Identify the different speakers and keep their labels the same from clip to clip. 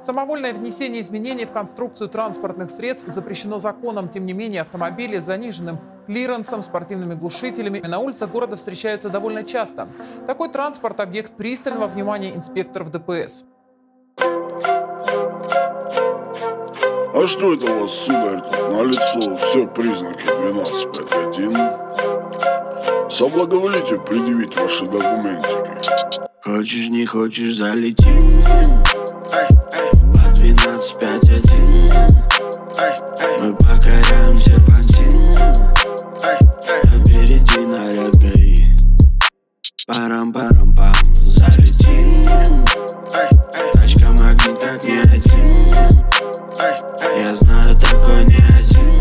Speaker 1: Самовольное внесение изменений в конструкцию транспортных средств запрещено законом. Тем не менее, автомобили с заниженным клиренсом, спортивными глушителями на улицах города встречаются довольно часто. Такой транспорт – объект пристального внимания инспекторов ДПС.
Speaker 2: А что это у вас, сударь, тут налицо все признаки 12.5.1? Соблаговолите предъявить ваши документики.
Speaker 3: Хочешь, не хочешь, залетим по 12.5.1. Мы покоряем серпантин, опереди наряд ГАИ. Парам-парам-пам, залетим. Тачка магнит как не один. Я знаю, такой не один.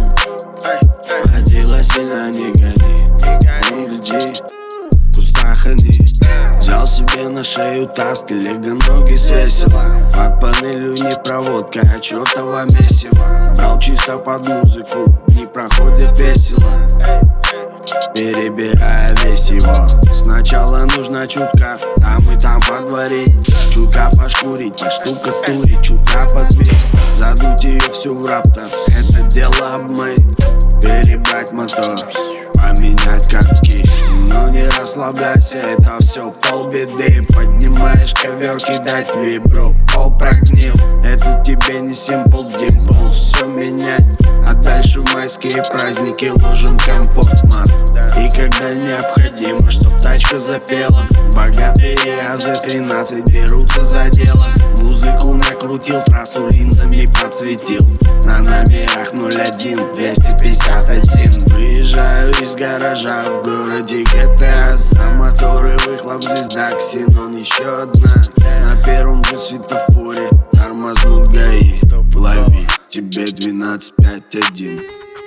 Speaker 3: Водила сильно не гони. Ну гляди, пустахани. Взял себе на шею таски, лего-ноги свесила. Под панелью не проводка, а чертова месиво. Брал чисто под музыку, дни проходят весело, перебирая весь его. Сначала нужно чутка там и там подварить, чутка пошкурить, подштукатурить, чутка подбить, задуть ее всю в раптор, это дело обмыть. Перебрать мотор, поменять катки, но не расслабляйся, это все полбеды. Поднимаешь ковер, кидать вибру, пол прогнил. Это тебе не симпл димпл, все менять. А дальше в майские праздники ложим комфорт мат. И когда необходимо, чтоб тачка запела, богатые АЗ-13 берутся за дело. Музыку накрутил, трассу линзами подсветил. На номерах 01 251. Выезжаю из гаража в городе GTA. За моторы выхлоп звезда, ксенон еще одна. На первом же светофоре тормознут ГАИ. Лови, тебе 12.5.1.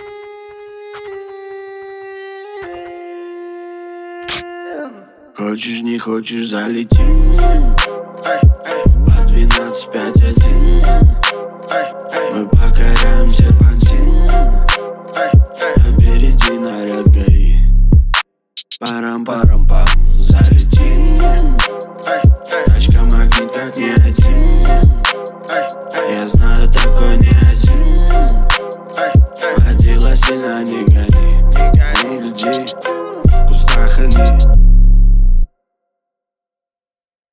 Speaker 3: Хочешь, не хочешь, залетим по 12.5.1. Мы покоряем серпантин, опереди наряд ГАИ. Парам-парам-пам, залетим. Тачка магнит как не один. Я знаю, такой не один. Водила сильно не гони. Ну гляди, пустахани.